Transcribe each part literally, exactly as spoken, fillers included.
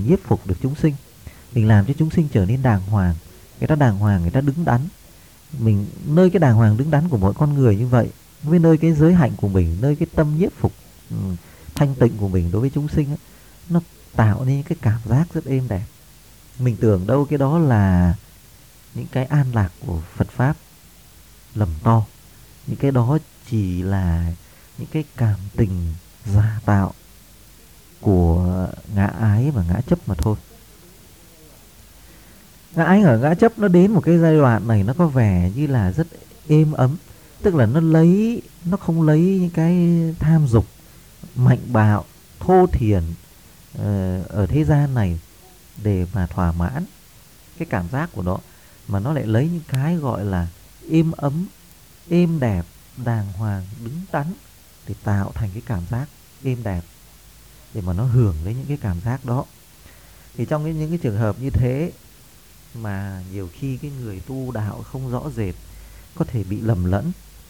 nhiếp phục được chúng sinh, mình làm cho chúng sinh trở nên đàng hoàng, người ta đàng hoàng, người ta đứng đắn. Mình nơi cái đàng hoàng đứng đắn của mỗi con người như vậy, với nơi cái giới hạnh của mình, nơi cái tâm nhiếp phục ừ, thanh tịnh của mình đối với chúng sinh ấy, nó tạo nên cái cảm giác rất êm đẹp. Mình tưởng đâu cái đó là những cái an lạc của Phật Pháp, lầm to. Những cái đó chỉ là những cái cảm tình giả tạo của ngã ái và ngã chấp mà thôi. Ngã ái và ngã chấp nó đến một cái giai đoạn này nó có vẻ như là rất êm ấm. Tức là nó lấy, nó không lấy những cái tham dục, mạnh bạo, thô thiển uh, ở thế gian này để mà thỏa mãn cái cảm giác của nó, mà nó lại lấy những cái gọi là êm ấm, êm đẹp, đàng hoàng, đứng đắn để tạo thành cái cảm giác êm đẹp, để mà nó hưởng lấy những cái cảm giác đó. Thì trong cái, những cái trường hợp như thế mà nhiều khi cái người tu đạo không rõ rệt có thể bị lầm lẫn.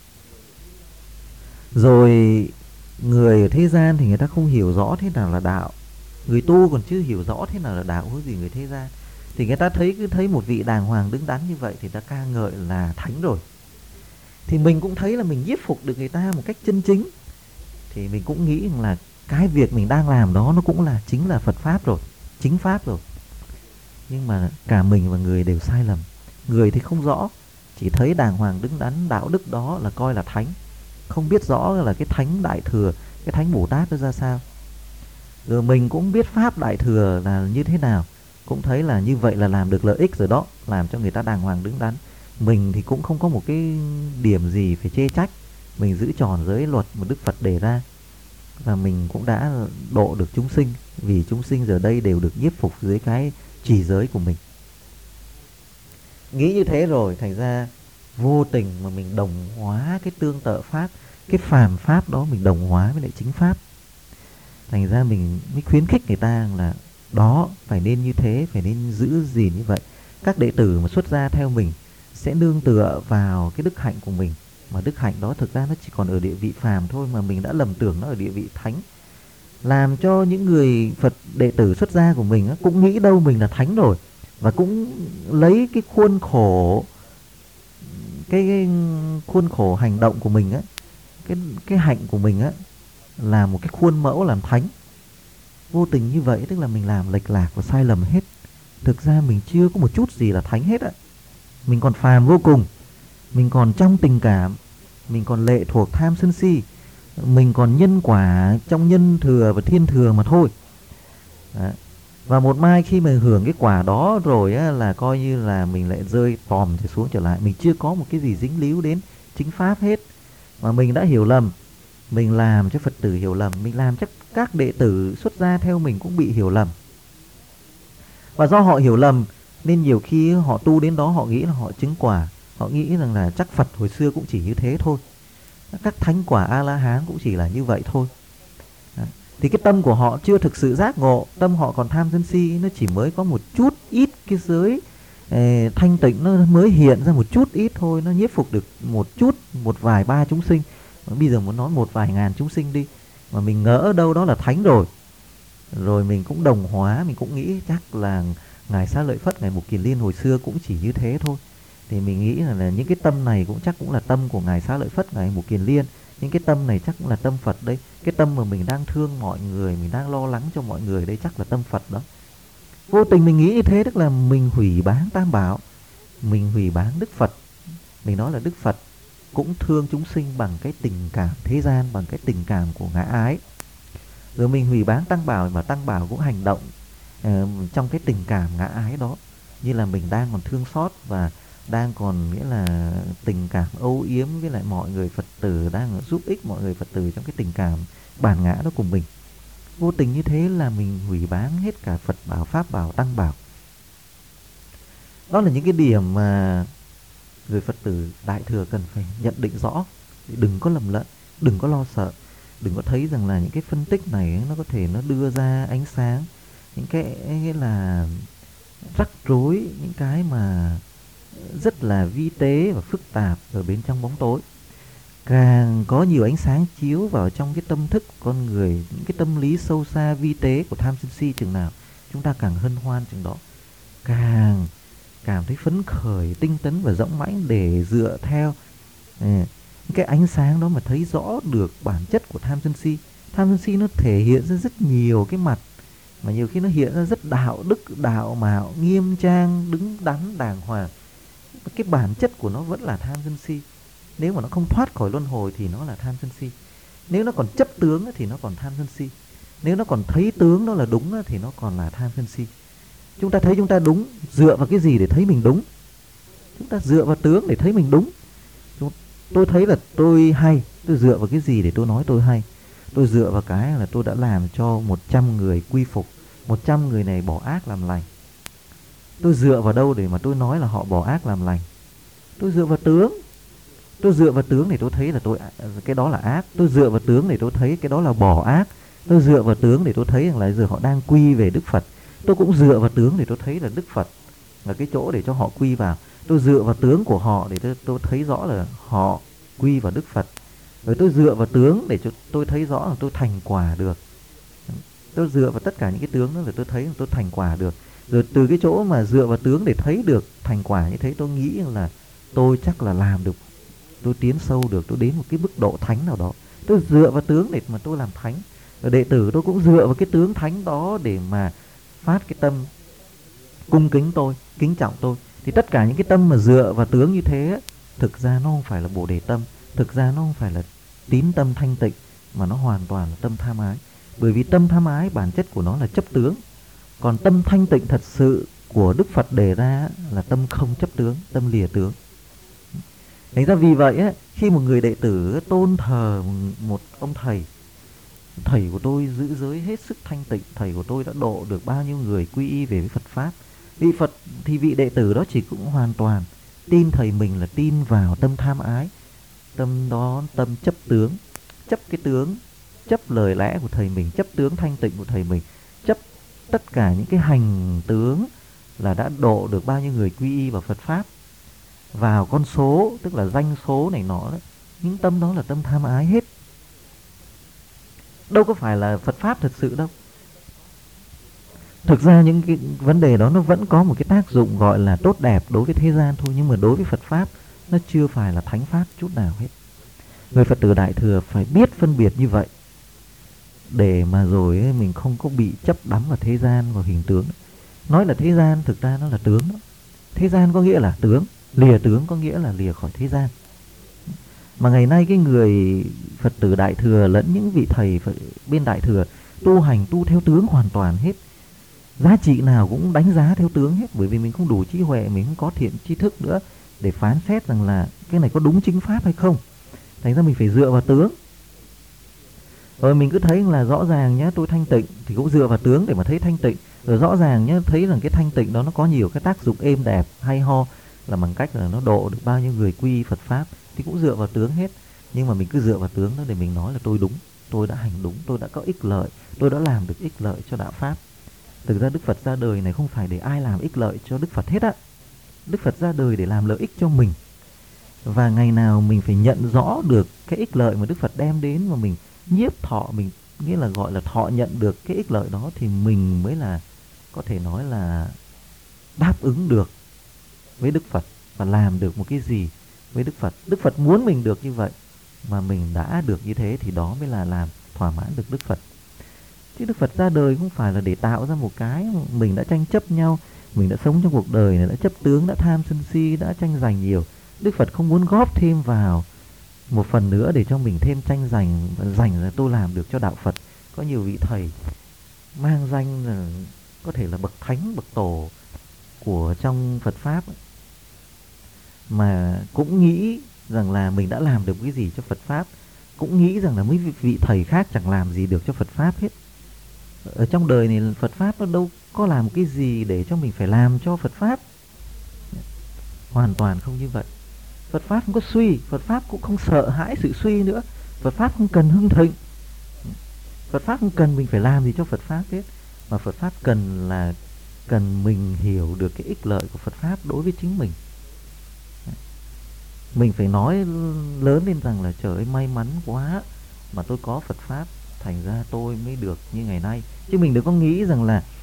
Rồi người ở thế gian thì người ta không hiểu rõ thế nào là đạo, người tu còn chưa hiểu rõ thế nào là đạo huống gì người thế gian. Thì người ta thấy cứ thấy một vị đàng hoàng đứng đắn như vậy thì ta ca ngợi là thánh rồi. Thì mình cũng thấy là mình nhiếp phục được người ta một cách chân chính, thì mình cũng nghĩ là cái việc mình đang làm đó nó cũng là chính là Phật Pháp rồi, chính Pháp rồi. Nhưng mà cả mình và người đều sai lầm. Người thì không rõ, chỉ thấy đàng hoàng đứng đắn đạo đức đó là coi là thánh, không biết rõ là cái thánh Đại Thừa, cái thánh Bồ Tát nó ra sao. Rồi mình cũng biết Pháp Đại Thừa là như thế nào, cũng thấy là như vậy là làm được lợi ích rồi đó, làm cho người ta đàng hoàng đứng đắn. Mình thì cũng không có một cái điểm gì phải chê trách, mình giữ tròn giới luật mà Đức Phật đề ra, và mình cũng đã độ được chúng sinh, vì chúng sinh giờ đây đều được nhiếp phục dưới cái trì giới của mình. Nghĩ như thế rồi thành ra vô tình mà mình đồng hóa cái tương tự Pháp, cái phàm Pháp đó mình đồng hóa với lại chính Pháp. Thành ra mình mới khuyến khích người ta là đó, phải nên như thế, phải nên giữ gìn như vậy. Các đệ tử mà xuất gia theo mình sẽ nương tựa vào cái đức hạnh của mình, mà đức hạnh đó thực ra nó chỉ còn ở địa vị phàm thôi, mà mình đã lầm tưởng nó ở địa vị thánh, làm cho những người Phật đệ tử xuất gia của mình cũng nghĩ đâu mình là thánh rồi, và cũng lấy cái khuôn khổ cái, cái khuôn khổ hành động của mình á, cái cái hạnh của mình á là một cái khuôn mẫu làm thánh. Vô tình như vậy tức là mình làm lệch lạc và sai lầm hết. Thực ra mình chưa có một chút gì là thánh hết á. Mình còn phàm vô cùng, mình còn trong tình cảm, mình còn lệ thuộc tham sân si, mình còn nhân quả trong nhân thừa và thiên thừa mà thôi. Đó. Và một mai khi mình hưởng cái quả đó rồi á, là coi như là mình lại rơi tòm thì xuống trở lại. Mình chưa có một cái gì dính líu đến chính Pháp hết, mà mình đã hiểu lầm. Mình làm cho Phật tử hiểu lầm, mình làm cho các đệ tử xuất gia theo mình cũng bị hiểu lầm. Và do họ hiểu lầm nên nhiều khi họ tu đến đó họ nghĩ là họ chứng quả, họ nghĩ rằng là chắc Phật hồi xưa cũng chỉ như thế thôi, các thánh quả A-la-hán cũng chỉ là như vậy thôi. Đó. Thì cái tâm của họ chưa thực sự giác ngộ, tâm họ còn tham sân si, nó chỉ mới có một chút ít cái giới eh, thanh tịnh, nó mới hiện ra một chút ít thôi, nó nhiếp phục được một chút, một vài ba chúng sinh. Bây giờ muốn nói một vài ngàn chúng sinh đi, mà mình ngỡ đâu đó là thánh rồi. Rồi mình cũng đồng hóa, mình cũng nghĩ chắc là Ngài Xá Lợi Phất, Ngài Mục Kiền Liên hồi xưa cũng chỉ như thế thôi. Thì mình nghĩ là, là những cái tâm này cũng chắc cũng là tâm của Ngài Xá Lợi Phất, Ngài Mục Kiền Liên. Những cái tâm này chắc cũng là tâm Phật đấy. Cái tâm mà mình đang thương mọi người, mình đang lo lắng cho mọi người đấy chắc là tâm Phật đó. Vô tình mình nghĩ như thế, tức là mình hủy báng Tam Bảo, mình hủy báng Đức Phật. Mình nói là Đức Phật cũng thương chúng sinh bằng cái tình cảm thế gian, bằng cái tình cảm của ngã ái. Rồi mình hủy báng Tăng Bảo, mà Tăng Bảo cũng hành động uh, trong cái tình cảm ngã ái đó, như là mình đang còn thương xót và đang còn nghĩa là tình cảm âu yếm với lại mọi người Phật tử, đang giúp ích mọi người Phật tử trong cái tình cảm bản ngã đó của mình. Vô tình như thế là mình hủy báng hết cả Phật Bảo, Pháp Bảo, Tăng Bảo. Đó là những cái điểm mà người Phật tử Đại Thừa cần phải nhận định rõ, đừng có lầm lẫn, đừng có lo sợ, đừng có thấy rằng là những cái phân tích này nó có thể nó đưa ra ánh sáng những cái nghĩa là rắc rối, những cái mà rất là vi tế và phức tạp ở bên trong bóng tối. Càng có nhiều ánh sáng chiếu vào trong cái tâm thức con người, những cái tâm lý sâu xa vi tế của tham sân si chừng nào, chúng ta càng hân hoan chừng đó, càng cảm thấy phấn khởi, tinh tấn và dõng mãnh để dựa theo ừ, cái ánh sáng đó mà thấy rõ được bản chất của tham sân si. Tham sân si nó thể hiện ra rất nhiều cái mặt, mà nhiều khi nó hiện ra rất đạo đức, đạo mạo, nghiêm trang, đứng đắn, đàng hoàng. Cái bản chất của nó vẫn là tham sân si. Nếu mà nó không thoát khỏi luân hồi thì nó là tham sân si. Nếu nó còn chấp tướng thì nó còn tham sân si. Nếu nó còn thấy tướng đó là đúng thì nó còn là tham sân si. Chúng ta thấy chúng ta đúng, dựa vào cái gì để thấy mình đúng? Chúng ta dựa vào tướng để thấy mình đúng. Tôi thấy là tôi hay, tôi dựa vào cái gì để tôi nói tôi hay? Tôi dựa vào cái là tôi đã làm cho một trăm người quy phục, một trăm người này bỏ ác làm lành. Tôi dựa vào đâu để mà tôi nói là họ bỏ ác làm lành? Tôi dựa vào tướng. Tôi dựa vào tướng để tôi thấy là tôi cái đó là ác. Tôi dựa vào tướng để tôi thấy cái đó là bỏ ác. Tôi dựa vào tướng để tôi thấy rằng là giờ họ đang quy về Đức Phật. Tôi cũng dựa vào tướng để tôi thấy là Đức Phật là cái chỗ để cho họ quy vào. Tôi dựa vào tướng của họ để tôi, tôi thấy rõ là họ quy vào Đức Phật. Rồi tôi dựa vào tướng để cho tôi thấy rõ là tôi thành quả được. Tôi dựa vào tất cả những cái tướng đó để tôi thấy là tôi thành quả được. Rồi từ cái chỗ mà dựa vào tướng để thấy được thành quả như thế, tôi nghĩ là tôi chắc là làm được, tôi tiến sâu được, tôi đến một cái mức độ thánh nào đó. Tôi dựa vào tướng để mà tôi làm thánh. Rồi đệ tử tôi cũng dựa vào cái tướng thánh đó để mà phát cái tâm cung kính tôi, kính trọng tôi. Thì tất cả những cái tâm mà dựa vào tướng như thế, thực ra nó không phải là Bồ Đề tâm, thực ra nó không phải là tín tâm thanh tịnh, mà nó hoàn toàn là tâm tham ái. Bởi vì tâm tham ái bản chất của nó là chấp tướng. Còn tâm thanh tịnh thật sự của Đức Phật đề ra là tâm không chấp tướng, tâm lìa tướng. Thành ra vì vậy ấy, khi một người đệ tử tôn thờ một ông thầy, thầy của tôi giữ giới hết sức thanh tịnh, thầy của tôi đã độ được bao nhiêu người quy y về với Phật Pháp, vị Phật thì vị đệ tử đó chỉ cũng hoàn toàn tin thầy mình là tin vào tâm tham ái. Tâm đó tâm chấp tướng, chấp cái tướng, chấp lời lẽ của thầy mình, chấp tướng thanh tịnh của thầy mình, chấp tất cả những cái hành tướng là đã độ được bao nhiêu người quy y vào Phật Pháp, vào con số, tức là danh số này nọ đấy. Những tâm đó là tâm tham ái hết, đâu có phải là Phật Pháp thật sự đâu. Thực ra những cái vấn đề đó nó vẫn có một cái tác dụng gọi là tốt đẹp đối với thế gian thôi, nhưng mà đối với Phật Pháp nó chưa phải là thánh Pháp chút nào hết. Người Phật tử Đại Thừa phải biết phân biệt như vậy, để mà rồi ấy, mình không có bị chấp đắm vào thế gian, vào hình tướng. Nói là thế gian, thực ra nó là tướng đó. Thế gian có nghĩa là tướng, lìa tướng có nghĩa là lìa khỏi thế gian. Mà ngày nay cái người Phật tử Đại Thừa lẫn những vị thầy bên Đại Thừa tu hành tu theo tướng hoàn toàn hết. Giá trị nào cũng đánh giá theo tướng hết, bởi vì mình không đủ trí huệ, mình không có thiện tri thức nữa để phán xét rằng là cái này có đúng chính pháp hay không. Thành ra mình phải dựa vào tướng. Rồi mình cứ thấy là rõ ràng nhé, tôi thanh tịnh thì cũng dựa vào tướng để mà thấy thanh tịnh. Rồi rõ ràng nhé, thấy rằng cái thanh tịnh đó nó có nhiều cái tác dụng êm đẹp, hay ho, là bằng cách là nó độ được bao nhiêu người quy Phật Pháp, thì cũng dựa vào tướng hết. Nhưng mà mình cứ dựa vào tướng đó để mình nói là tôi đúng, tôi đã hành đúng, tôi đã có ích lợi, tôi đã làm được ích lợi cho đạo Pháp. Thực ra Đức Phật ra đời này không phải để ai làm ích lợi cho Đức Phật hết á. Đức Phật ra đời để làm lợi ích cho mình. Và ngày nào mình phải nhận rõ được cái ích lợi mà Đức Phật đem đến, mà mình nhiếp thọ, mình nghĩa là gọi là thọ nhận được cái ích lợi đó, thì mình mới là có thể nói là đáp ứng được với Đức Phật và làm được một cái gì với Đức Phật. Đức Phật muốn mình được như vậy mà mình đã được như thế, thì đó mới là làm thỏa mãn được Đức Phật. Chứ Đức Phật ra đời không phải là để tạo ra một cái mình đã tranh chấp nhau, mình đã sống trong cuộc đời này đã chấp tướng, đã tham sân si, đã tranh giành nhiều. Đức Phật không muốn góp thêm vào một phần nữa để cho mình thêm tranh giành, giành là tôi làm được cho đạo Phật. Có nhiều vị thầy mang danh là có thể là bậc thánh, bậc tổ của trong Phật Pháp, mà cũng nghĩ rằng là mình đã làm được cái gì cho Phật Pháp, cũng nghĩ rằng là mấy vị thầy khác chẳng làm gì được cho Phật Pháp hết. Ở trong đời này Phật Pháp nó đâu có làm một cái gì để cho mình phải làm cho Phật Pháp. Hoàn toàn không như vậy. Phật Pháp không có suy, Phật Pháp cũng không sợ hãi sự suy nữa. Phật Pháp không cần hưng thịnh. Phật Pháp không cần mình phải làm gì cho Phật Pháp hết. Mà Phật Pháp cần là cần mình hiểu được cái ích lợi của Phật Pháp đối với chính mình. Mình phải nói lớn lên rằng là trời ơi may mắn quá mà tôi có Phật Pháp, thành ra tôi mới được như ngày nay. Chứ mình đừng có nghĩ rằng là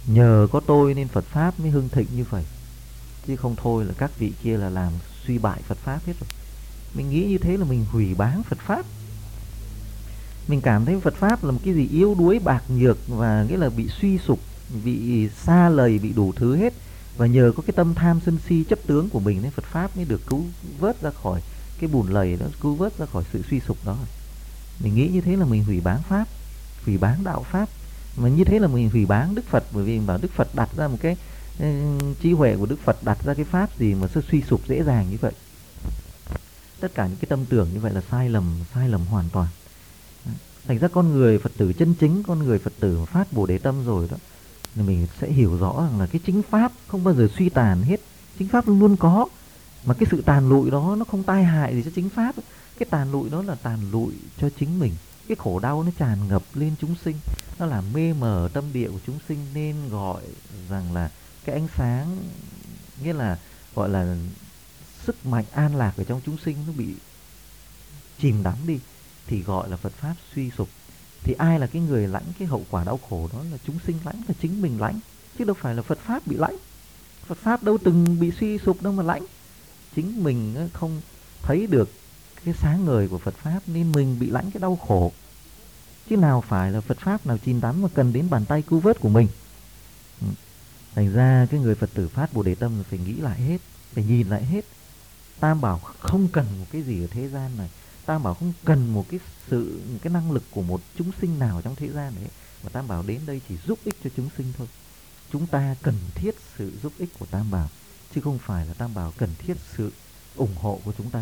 nhờ có tôi nên Phật Pháp mới hưng thịnh như vậy. Chứ không thôi là các vị kia là làm suy bại Phật Pháp hết rồi. Mình nghĩ như thế là mình hủy báng Phật Pháp. Mình cảm thấy Phật Pháp là một cái gì yếu đuối bạc nhược, và nghĩa là bị suy sụp, bị xa lầy, bị đủ thứ hết. Và nhờ có cái tâm tham sân si chấp tướng của mình nên Phật Pháp mới được cứu vớt ra khỏi cái bùn lầy đó, cứu vớt ra khỏi sự suy sụp đó. Mình nghĩ như thế là mình hủy báng Pháp, hủy báng đạo Pháp. Mà như thế là mình hủy báng Đức Phật, bởi vì bảo Đức Phật đặt ra một cái uh, trí huệ của Đức Phật đặt ra cái Pháp gì mà sẽ suy sụp dễ dàng như vậy. Tất cả những cái tâm tưởng như vậy là sai lầm, sai lầm hoàn toàn. Thành ra con người Phật tử chân chính, con người Phật tử phát Bồ Đề tâm rồi đó, thì mình sẽ hiểu rõ rằng là cái chính Pháp không bao giờ suy tàn hết. Chính Pháp luôn luôn có. Mà cái sự tàn lụi đó nó không tai hại gì cho chính Pháp. Cái tàn lụi đó là tàn lụi cho chính mình. Cái khổ đau nó tràn ngập lên chúng sinh, nó làm mê mờ tâm địa của chúng sinh, nên gọi rằng là cái ánh sáng, nghĩa là gọi là sức mạnh an lạc ở trong chúng sinh nó bị chìm đắm đi, thì gọi là Phật Pháp suy sụp. Thì ai là cái người lãnh cái hậu quả đau khổ đó? Là chúng sinh lãnh, là chính mình lãnh, chứ đâu phải là Phật Pháp bị lãnh. Phật Pháp đâu từng bị suy sụp đâu mà lãnh. Chính mình không thấy được cái sáng ngời của Phật Pháp nên mình bị lãnh cái đau khổ, chứ nào phải là Phật Pháp nào chìm đắm mà cần đến bàn tay cứu vớt của mình. Thành ra cái người Phật tử phát Bồ Đề tâm phải nghĩ lại hết, phải nhìn lại hết. Tam bảo không cần một cái gì ở thế gian này. Tam bảo không cần một cái sự, cái năng lực của một chúng sinh nào trong thế gian đấy. Mà Tam bảo đến đây chỉ giúp ích cho chúng sinh thôi. Chúng ta cần thiết sự giúp ích của Tam bảo, chứ không phải là Tam bảo cần thiết sự ủng hộ của chúng ta.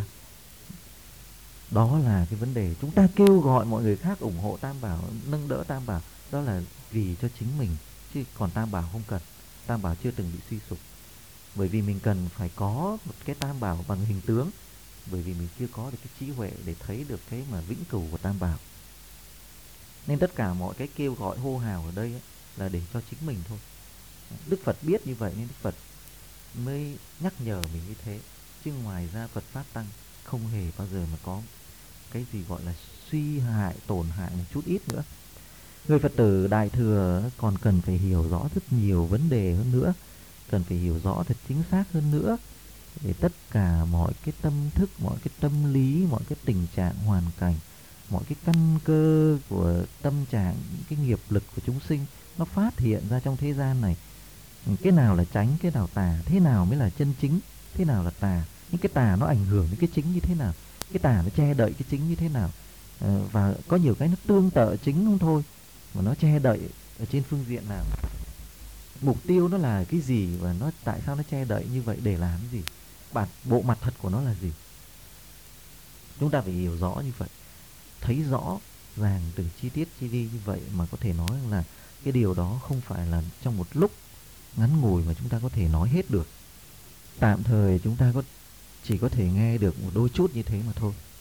Đó là cái vấn đề. Chúng ta kêu gọi mọi người khác ủng hộ Tam bảo, nâng đỡ Tam bảo, đó là vì cho chính mình, chứ còn Tam bảo không cần. Tam bảo chưa từng bị suy sụp. Bởi vì mình cần phải có một cái Tam bảo bằng hình tướng, bởi vì mình chưa có được cái trí huệ để thấy được cái mà vĩnh cửu của Tam bảo. Nên tất cả mọi cái kêu gọi hô hào ở đây ấy, là để cho chính mình thôi. Đức Phật biết như vậy nên Đức Phật mới nhắc nhở mình như thế. Chứ ngoài ra Phật Pháp Tăng không hề bao giờ mà có cái gì gọi là suy hại, tổn hại một chút ít nữa. Người Phật tử Đại Thừa còn cần phải hiểu rõ rất nhiều vấn đề hơn nữa, cần phải hiểu rõ thật chính xác hơn nữa, để tất cả mọi cái tâm thức, mọi cái tâm lý, mọi cái tình trạng hoàn cảnh, mọi cái căn cơ của tâm trạng, cái nghiệp lực của chúng sinh nó phát hiện ra trong thế gian này. Cái nào là chánh, cái nào tà, thế nào mới là chân chính, thế nào là tà, những cái tà nó ảnh hưởng đến cái chính như thế nào, cái tà nó che đậy cái chính như thế nào. À, và có nhiều cái nó tương tự chính không thôi, mà nó che đậy ở trên phương diện nào, mục tiêu nó là cái gì, và nó tại sao nó che đậy như vậy, để làm cái gì, bản bộ mặt thật của nó là gì. Chúng ta phải hiểu rõ như vậy, thấy rõ ràng từng chi tiết chi vi như vậy, mà có thể nói là cái điều đó không phải là trong một lúc ngắn ngủi mà chúng ta có thể nói hết được. Tạm thời chúng ta có chỉ có thể nghe được một đôi chút như thế mà thôi.